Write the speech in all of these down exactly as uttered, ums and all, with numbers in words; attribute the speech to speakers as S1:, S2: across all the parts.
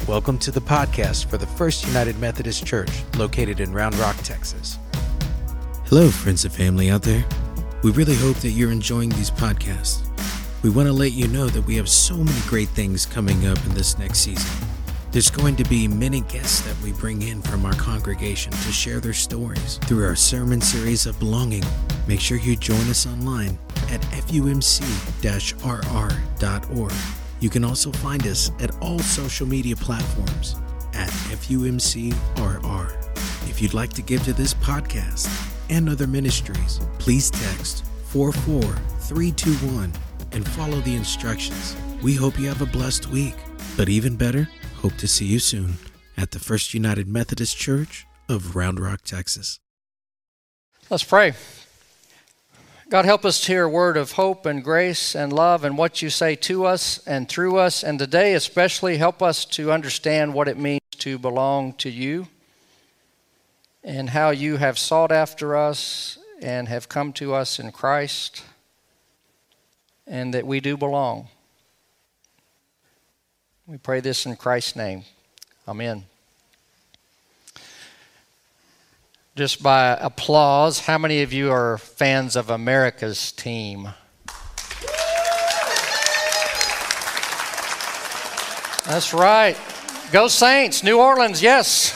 S1: Welcome to the podcast for the First United Methodist Church, located in Round Rock, Texas.
S2: Hello, friends and family out there. We really hope that you're enjoying these podcasts. We want to let you know that we have so many great things coming up in this next season. There's going to be many guests that we bring in from our congregation to share their stories through our sermon series of belonging. Make sure you join us online at f u m c dash r r dot org. You can also find us at all social media platforms at F U M C R R. If you'd like to give to this podcast and other ministries, please text four four three two one and follow the instructions. We hope you have a blessed week, but even better, hope to see you soon at the First United Methodist Church of Round Rock, Texas.
S3: Let's pray. God, help us to hear a word of hope and grace and love and what you say to us and through us. And today especially, help us to understand what it means to belong to you and how you have sought after us and have come to us in Christ, and that we do belong. We pray this in Christ's name. Amen. Just by applause, how many of you are fans of America's team? That's right. Go Saints, New Orleans, yes.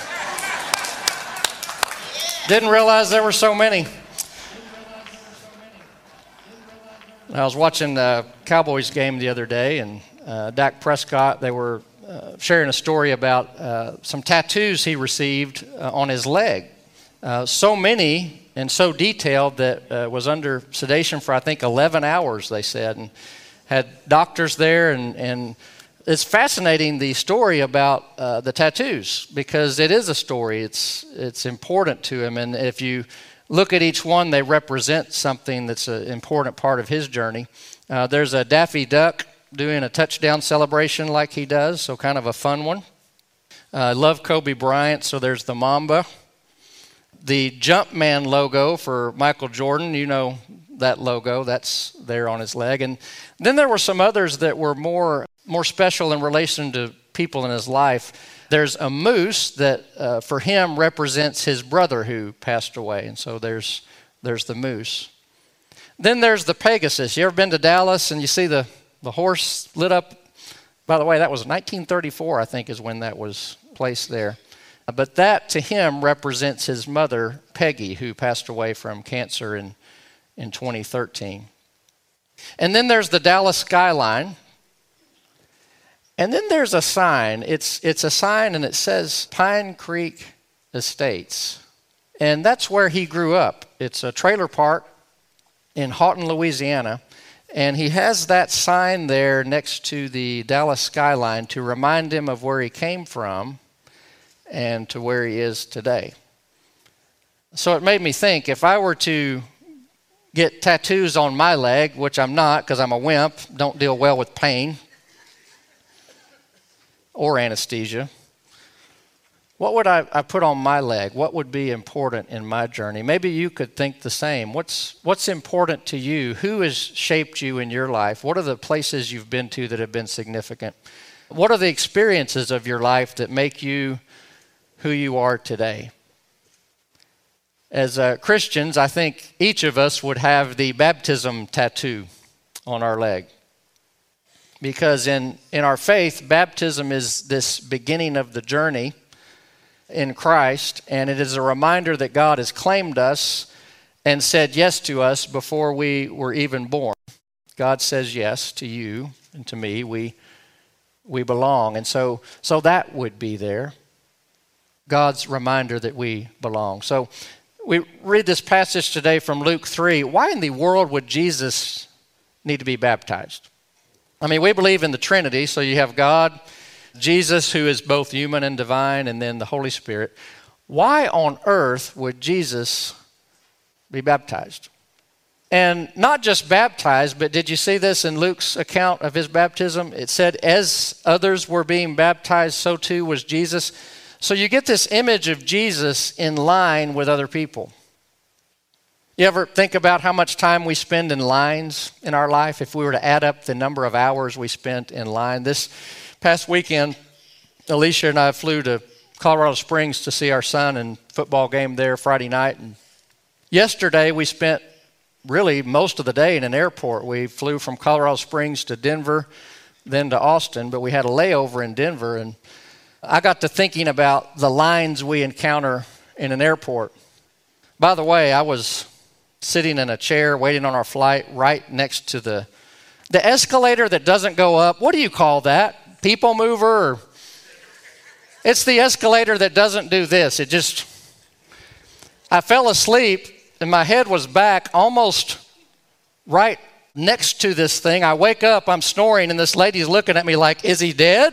S3: Didn't realize there were so many. I was watching the Cowboys game the other day, and uh, Dak Prescott, they were uh, sharing a story about uh, some tattoos he received uh, on his leg. Uh, so many and so detailed that uh, was under sedation for, I think, eleven hours, they said, and had doctors there. And, and it's fascinating, the story about uh, the tattoos, because it is a story. It's, it's important to him. And if you look at each one, they represent something that's an important part of his journey. Uh, there's a Daffy Duck doing a touchdown celebration like he does, so kind of a fun one. I uh, love Kobe Bryant, so there's the Mamba. The Jumpman logo for Michael Jordan, you know that logo, that's there on his leg. And then there were some others that were more more special in relation to people in his life. There's a moose that uh, for him represents his brother who passed away, and so there's there's the moose. Then there's the Pegasus. You ever been to Dallas and you see the, the horse lit up? By the way, that was nineteen thirty-four, I think, is when that was placed there. But that, to him, represents his mother, Peggy, who passed away from cancer in, in twenty thirteen. And then there's the Dallas skyline. And then there's a sign. It's, it's a sign, and it says Pine Creek Estates. And that's where he grew up. It's a trailer park in Houghton, Louisiana. And he has that sign there next to the Dallas skyline to remind him of where he came from and to where he is today. So it made me think, if I were to get tattoos on my leg, which I'm not because I'm a wimp, don't deal well with pain or anesthesia, what would I, I put on my leg? What would be important in my journey? Maybe you could think the same. What's, what's important to you? Who has shaped you in your life? What are the places you've been to that have been significant? What are the experiences of your life that make you who you are today? As uh, Christians, I think each of us would have the baptism tattoo on our leg. Because in, in our faith, baptism is this beginning of the journey in Christ, and it is a reminder that God has claimed us and said yes to us before we were even born. God says yes to you and to me. We, we belong. And so, so that would be there. God's reminder that we belong. So we read this passage today from Luke three. Why in the world would Jesus need to be baptized? I mean, we believe in the Trinity, so you have God, Jesus, who is both human and divine, and then the Holy Spirit. Why on earth would Jesus be baptized? And not just baptized, but did you see this in Luke's account of his baptism? It said, as others were being baptized, so too was Jesus. So you get this image of Jesus in line with other people. You ever think about how much time we spend in lines in our life? If we were to add up the number of hours we spent in line. This past weekend, Alicia and I flew to Colorado Springs to see our son and football game there Friday night. And yesterday we spent really most of the day in an airport. We flew from Colorado Springs to Denver, then to Austin, but we had a layover in Denver. And I got to thinking about the lines we encounter in an airport. By the way, I was sitting in a chair waiting on our flight right next to the the escalator that doesn't go up. What do you call that? People mover? Or it's the escalator that doesn't do this. It just, I fell asleep and my head was back almost right next to this thing. I wake up, I'm snoring, and this lady's looking at me like, is he dead?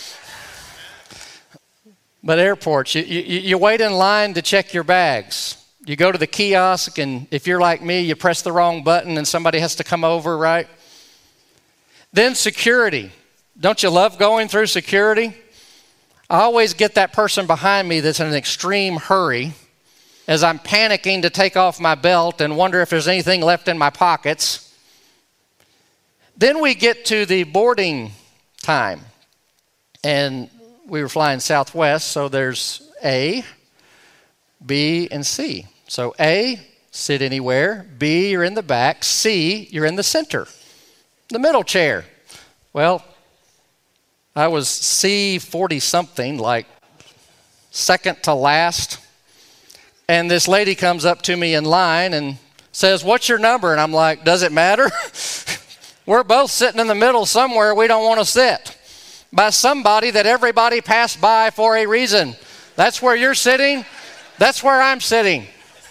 S3: But airports, you, you, you wait in line to check your bags. You go to the kiosk, and if you're like me, you press the wrong button and somebody has to come over, right? Then security. Don't you love going through security? I always get that person behind me that's in an extreme hurry as I'm panicking to take off my belt and wonder if there's anything left in my pockets. Then we get to the boarding time. And we were flying Southwest, so there's A, B, and C. So A, sit anywhere. B, you're in the back. C, you're in the center, the middle chair. Well, I was C forty-something, like second to last. And this lady comes up to me in line and says, what's your number? And I'm like, does it matter? We're both sitting in the middle somewhere we don't want to sit. By somebody that everybody passed by for a reason. That's where you're sitting. That's where I'm sitting.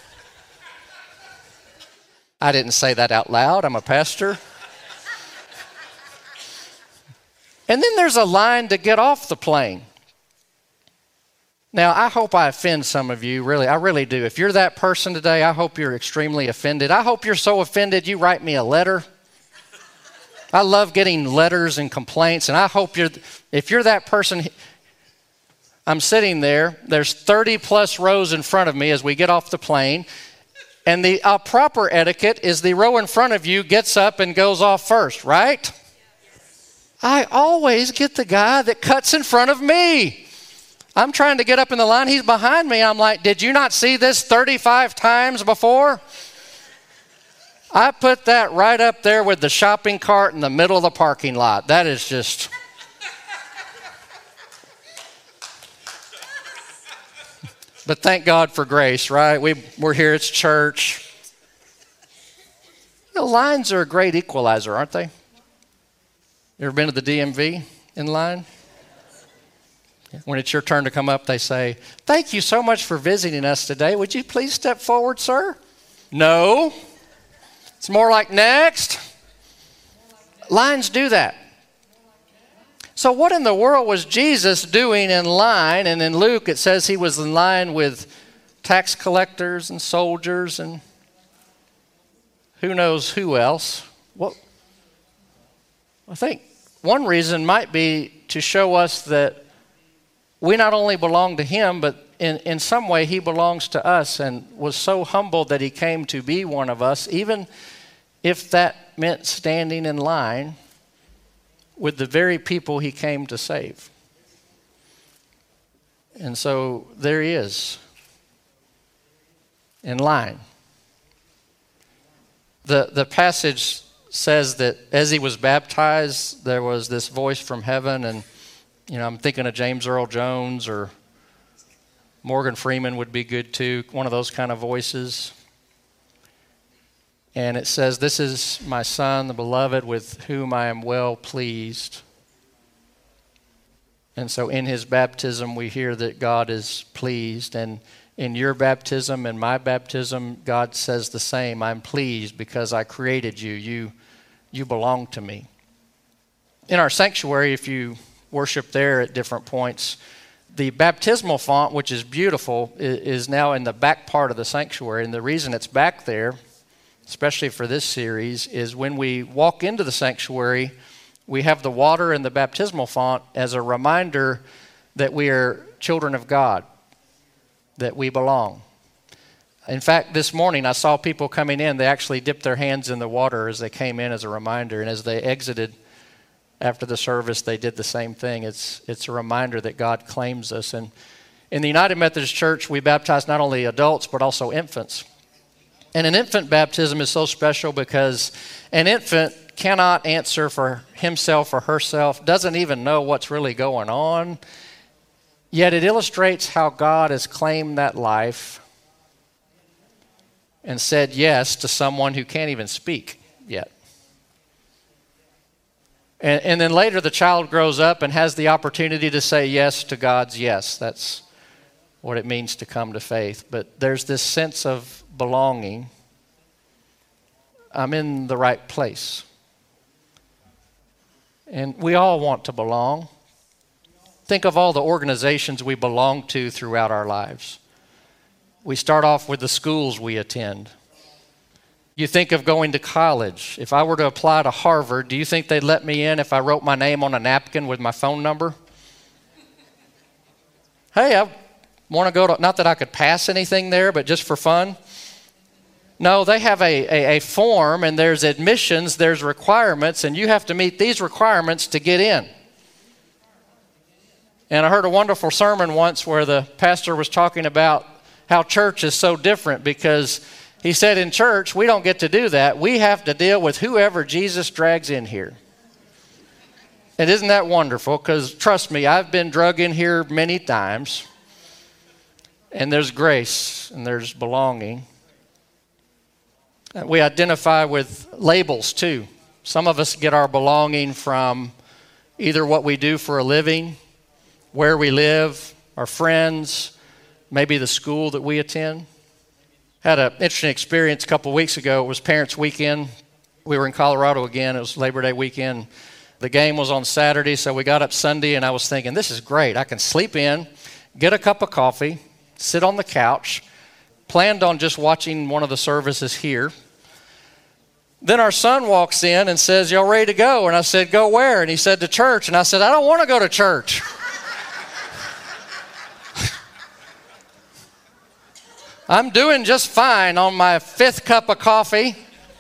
S3: I didn't say that out loud. I'm a pastor. And then there's a line to get off the plane. Now, I hope I offend some of you, really. I really do. If you're that person today, I hope you're extremely offended. I hope you're so offended you write me a letter. I love getting letters and complaints, and I hope you're, if you're that person, I'm sitting there, there's thirty plus rows in front of me as we get off the plane, and the uh, proper etiquette is the row in front of you gets up and goes off first, right? I always get the guy that cuts in front of me. I'm trying to get up in the line, he's behind me. I'm like, did you not see this thirty-five times before? I put that right up there with the shopping cart in the middle of the parking lot. That is just... But thank God for grace, right? We, we're here, it's church. The lines are a great equalizer, aren't they? You ever been to the D M V in line? When it's your turn to come up, they say, thank you so much for visiting us today. Would you please step forward, sir? No. It's more like next. Lines do that. So what in the world was Jesus doing in line? And in Luke, it says he was in line with tax collectors and soldiers and who knows who else. Well, I think one reason might be to show us that we not only belong to him, but in, in some way he belongs to us, and was so humbled that he came to be one of us, even if that meant standing in line with the very people he came to save. And so there he is, in line. The, the passage says that as he was baptized, there was this voice from heaven, and you know, I'm thinking of James Earl Jones, or Morgan Freeman would be good too, one of those kind of voices. And it says, this is my son, the beloved, with whom I am well pleased. And so in his baptism, we hear that God is pleased. And in your baptism and my baptism, God says the same. I'm pleased because I created you. You, you belong to me. In our sanctuary, if you worship there at different points, the baptismal font, which is beautiful, is now in the back part of the sanctuary. And the reason it's back there, especially for this series, is when we walk into the sanctuary, we have the water and the baptismal font as a reminder that we are children of God, that we belong. In fact, this morning I saw people coming in, they actually dipped their hands in the water as they came in as a reminder, and as they exited after the service, they did the same thing. It's, it's a reminder that God claims us. And in the United Methodist Church, we baptize not only adults, but also infants. And an infant baptism is so special because an infant cannot answer for himself or herself, doesn't even know what's really going on, yet it illustrates how God has claimed that life and said yes to someone who can't even speak yet. And, and then later the child grows up and has the opportunity to say yes to God's yes. That's what it means to come to faith. But there's this sense of belonging. I'm in the right place. And we all want to belong. Think of all the organizations we belong to throughout our lives. We start off with the schools we attend. You think of going to college. If I were to apply to Harvard, do you think they'd let me in if I wrote my name on a napkin with my phone number? Hey, I want to go to, not that I could pass anything there, but just for fun. No, they have a, a, a form, and there's admissions, there's requirements, and you have to meet these requirements to get in. And I heard a wonderful sermon once where the pastor was talking about how church is so different, because he said in church, we don't get to do that. We have to deal with whoever Jesus drags in here. And isn't that wonderful? Because trust me, I've been drug in here many times. And there's grace and there's belonging. We identify with labels too. Some of us get our belonging from either what we do for a living, where we live, our friends, maybe the school that we attend. Had an interesting experience a couple of weeks ago. It was Parents' Weekend. We were in Colorado again. It was Labor Day weekend. The game was on Saturday, so we got up Sunday, and I was thinking, this is great. I can sleep in, get a cup of coffee, sit on the couch. Planned on just watching one of the services here. Then our son walks in and says, y'all ready to go? And I said, go where? And he said, to church. And I said, I don't want to go to church. I'm doing just fine on my fifth cup of coffee.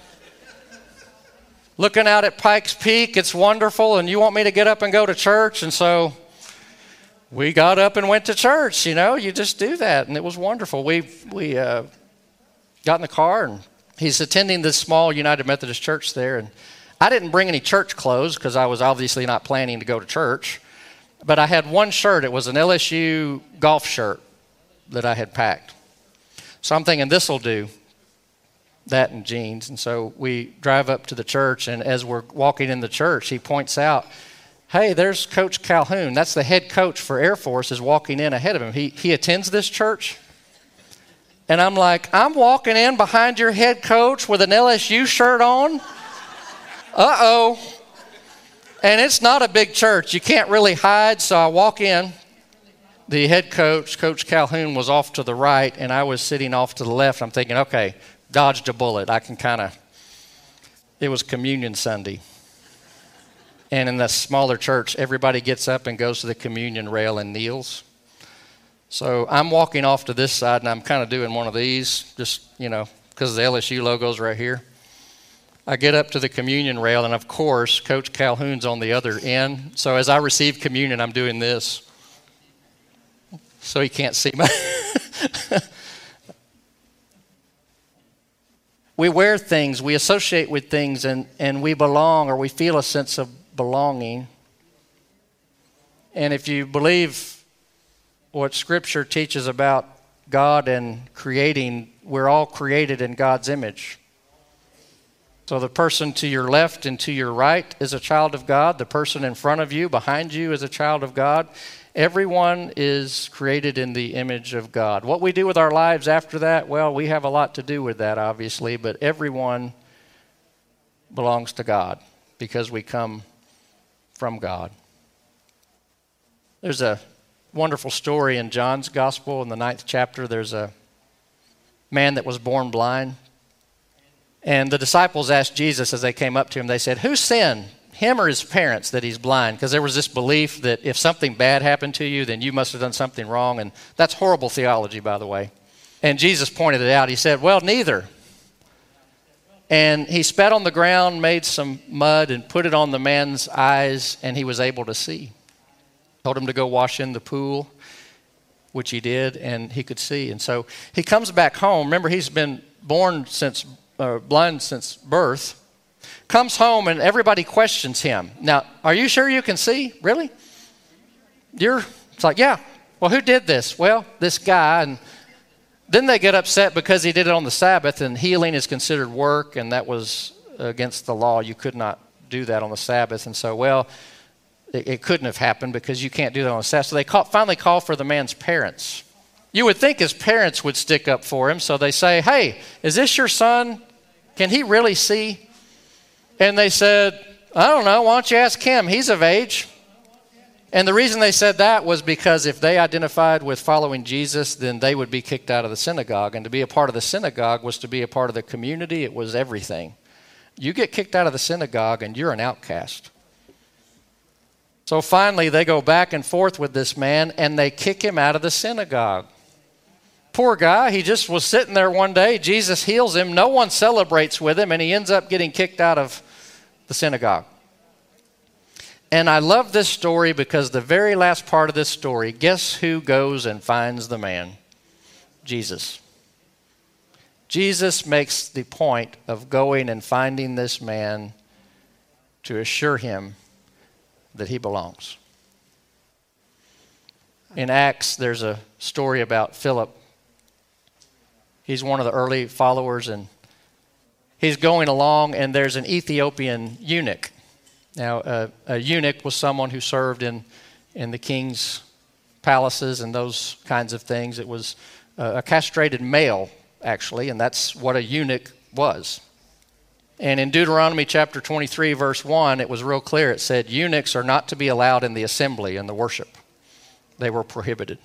S3: Looking out at Pikes Peak, it's wonderful, and you want me to get up and go to church? And so we got up and went to church. You know, you just do that, and it was wonderful. We we uh, got in the car, and he's attending this small United Methodist church there, and I didn't bring any church clothes because I was obviously not planning to go to church, but I had one shirt. It was an L S U golf shirt that I had packed. So I'm thinking this will do, that and jeans. And so we drive up to the church, and as we're walking in the church, he points out, hey, there's Coach Calhoun. That's the head coach for Air Force is walking in ahead of him. He, he attends this church. And I'm like, I'm walking in behind your head coach with an L S U shirt on? Uh-oh. And it's not a big church. You can't really hide, so I walk in. The head coach, Coach Calhoun, was off to the right, and I was sitting off to the left. I'm thinking, okay, dodged a bullet. I can kind of, it was Communion Sunday. And in the smaller church, everybody gets up and goes to the communion rail and kneels. So I'm walking off to this side, and I'm kind of doing one of these, just, you know, because the L S U logo's right here. I get up to the communion rail, and of course, Coach Calhoun's on the other end. So as I receive communion, I'm doing this. So he can't see my... We wear things, we associate with things, and, and we belong, or we feel a sense of belonging. And if you believe what Scripture teaches about God and creating, we're all created in God's image. So the person to your left and to your right is a child of God. The person in front of you, behind you, is a child of God. Everyone is created in the image of God. What we do with our lives after that, well, we have a lot to do with that, obviously, but everyone belongs to God because we come from God. There's a wonderful story in John's Gospel in the ninth chapter. There's a man that was born blind. And the disciples asked Jesus as they came up to him, they said, who sinned, him or his parents, that he's blind? Because there was this belief that if something bad happened to you, then you must have done something wrong. And that's horrible theology, by the way. And Jesus pointed it out. He said, well, neither. And he spat on the ground, made some mud, and put it on the man's eyes, and he was able to see. Told him to go wash in the pool, which he did, and he could see. And so he comes back home. Remember, he's been born since, uh, blind since birth. Comes home, and everybody questions him. Now, are you sure you can see? Really? You're, it's like, yeah. Well, who did this? Well, this guy. And then they get upset because he did it on the Sabbath, and healing is considered work, and that was against the law. You could not do that on the Sabbath. And so, well, it, it couldn't have happened because you can't do that on the Sabbath. So they call, finally call for the man's parents. You would think his parents would stick up for him. So they say, hey, is this your son? Can he really see? And they said, I don't know. Why don't you ask him? He's of age. And the reason they said that was because if they identified with following Jesus, then they would be kicked out of the synagogue. And to be a part of the synagogue was to be a part of the community. It was everything. You get kicked out of the synagogue and you're an outcast. So finally they go back and forth with this man and they kick him out of the synagogue. Poor guy, he just was sitting there one day. Jesus heals him. No one celebrates with him, and he ends up getting kicked out of the synagogue. And I love this story because the very last part of this story, guess who goes and finds the man? Jesus. Jesus makes the point of going and finding this man to assure him that he belongs. In Acts, there's a story about Philip. He's one of the early followers, and he's going along, and there's an Ethiopian eunuch. Now, uh, a eunuch was someone who served in, in the king's palaces and those kinds of things. It was uh, a castrated male, actually, and that's what a eunuch was. And in Deuteronomy chapter twenty-three, verse one, it was real clear. It said, eunuchs are not to be allowed in the assembly and the worship. They were prohibited.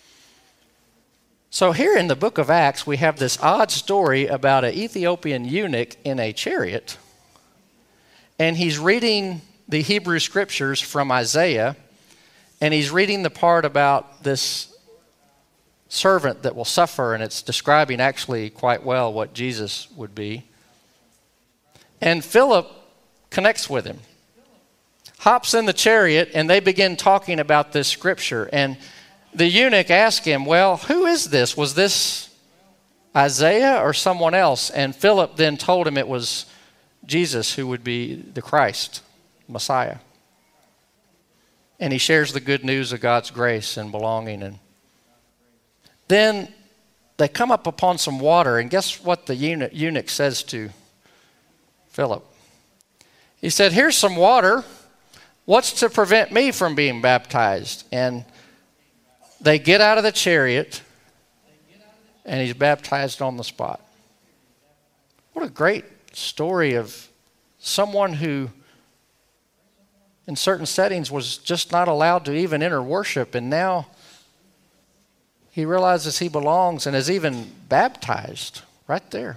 S3: So here in the book of Acts, we have this odd story about an Ethiopian eunuch in a chariot. And he's reading the Hebrew scriptures from Isaiah, and he's reading the part about this servant that will suffer, and it's describing actually quite well what Jesus would be. And Philip connects with him, hops in the chariot, and they begin talking about this scripture. And the eunuch asked him, well, who is this? Was this Isaiah or someone else? And Philip then told him it was Jesus who would be the Christ, Messiah. And he shares the good news of God's grace and belonging. And then they come up upon some water, and guess what the eunuch, eunuch says to Philip? He said, here's some water. What's to prevent me from being baptized? And they get out of the chariot, and he's baptized on the spot. What a great story of someone who in certain settings was just not allowed to even enter worship, and now he realizes he belongs and is even baptized right there.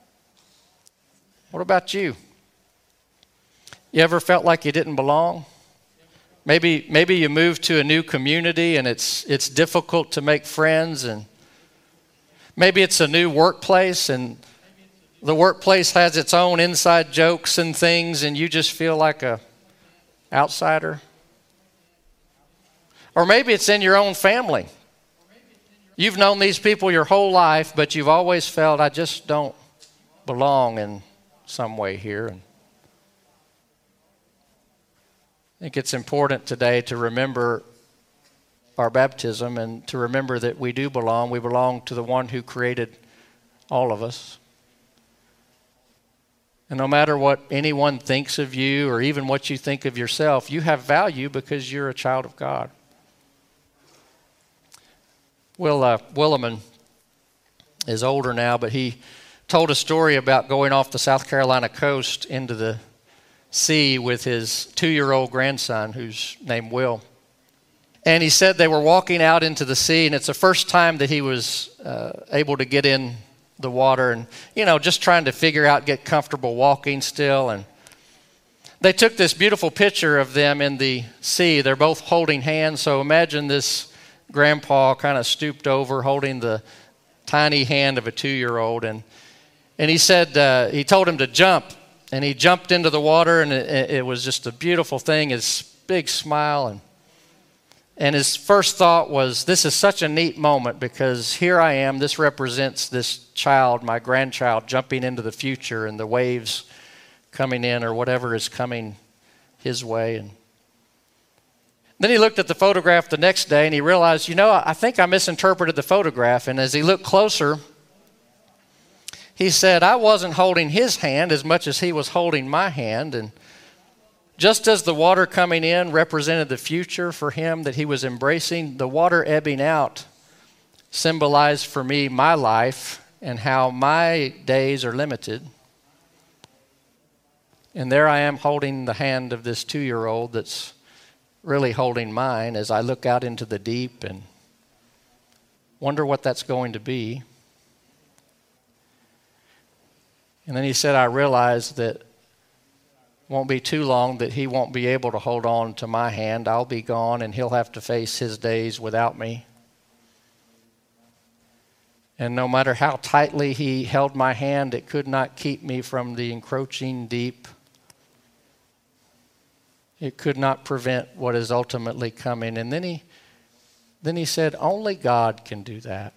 S3: What about you? You ever felt like you didn't belong? Maybe maybe you moved to a new community and it's it's difficult to make friends, and maybe it's a new workplace and the workplace has its own inside jokes and things, and you just feel like a outsider. Or maybe it's in your own family. You've known these people your whole life, but you've always felt, I just don't belong in some way here. And I think it's important today to remember our baptism and to remember that we do belong. We belong to the one who created all of us. And no matter what anyone thinks of you or even what you think of yourself, you have value because you're a child of God. Will uh, Williman is older now, but he told a story about going off the South Carolina coast into the sea with his two-year-old grandson, who's named Will. And he said they were walking out into the sea, and it's the first time that he was uh, able to get in the water and, you know, just trying to figure out, get comfortable walking still. And they took this beautiful picture of them in the sea. They're both holding hands. So imagine this grandpa kind of stooped over holding the tiny hand of a two-year-old. And And he said, uh, he told him to jump. And he jumped into the water, and it, it was just a beautiful thing, his big smile. And, and his first thought was, this is such a neat moment, because here I am, this represents this child, my grandchild, jumping into the future and the waves coming in or whatever is coming his way. And then he looked at the photograph the next day, and he realized, you know, I think I misinterpreted the photograph. And as he looked closer, he said, I wasn't holding his hand as much as he was holding my hand. And just as the water coming in represented the future for him that he was embracing, the water ebbing out symbolized for me my life and how my days are limited. And there I am holding the hand of this two-year-old that's really holding mine as I look out into the deep and wonder what that's going to be. And then he said, I realized that it won't be too long that he won't be able to hold on to my hand. I'll be gone, and he'll have to face his days without me. And no matter how tightly he held my hand, it could not keep me from the encroaching deep. It could not prevent what is ultimately coming. And then he, then he said, only God can do that.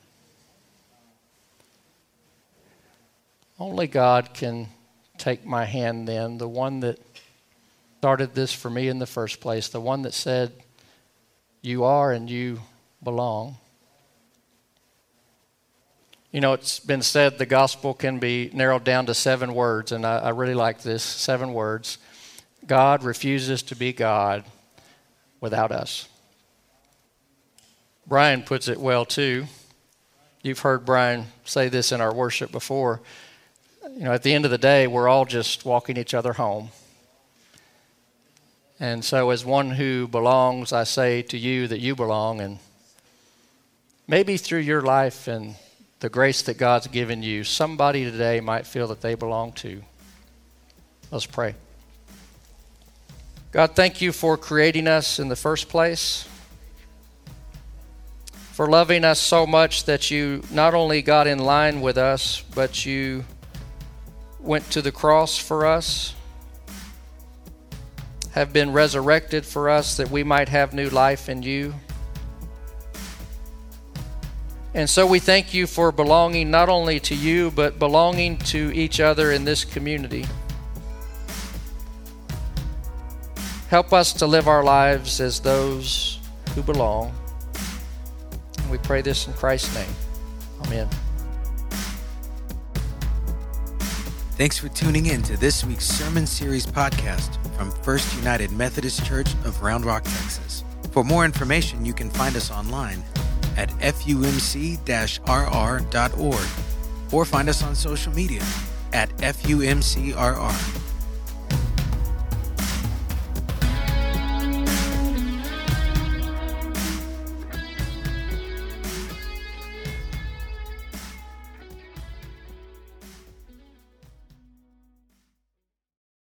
S3: Only God can take my hand then, the one that started this for me in the first place, the one that said, you are and you belong. You know, it's been said the gospel can be narrowed down to seven words, and I, I really like this, seven words. God refuses to be God without us. Brian puts it well too. You've heard Brian say this in our worship before. You know, at the end of the day, we're all just walking each other home. And so as one who belongs, I say to you that you belong. And maybe through your life and the grace that God's given you, somebody today might feel that they belong too. Let's pray. God, thank you for creating us in the first place, for loving us so much that you not only got in line with us, but you went to the cross for us, have been resurrected for us that we might have new life in you. And so we thank you for belonging not only to you, but belonging to each other in this community. Help us to live our lives as those who belong. We pray this in Christ's name. Amen.
S2: Thanks for tuning in to this week's Sermon Series podcast from First United Methodist Church of Round Rock, Texas. For more information, you can find us online at f u m c dash r r dot org or find us on social media at f u m c r r.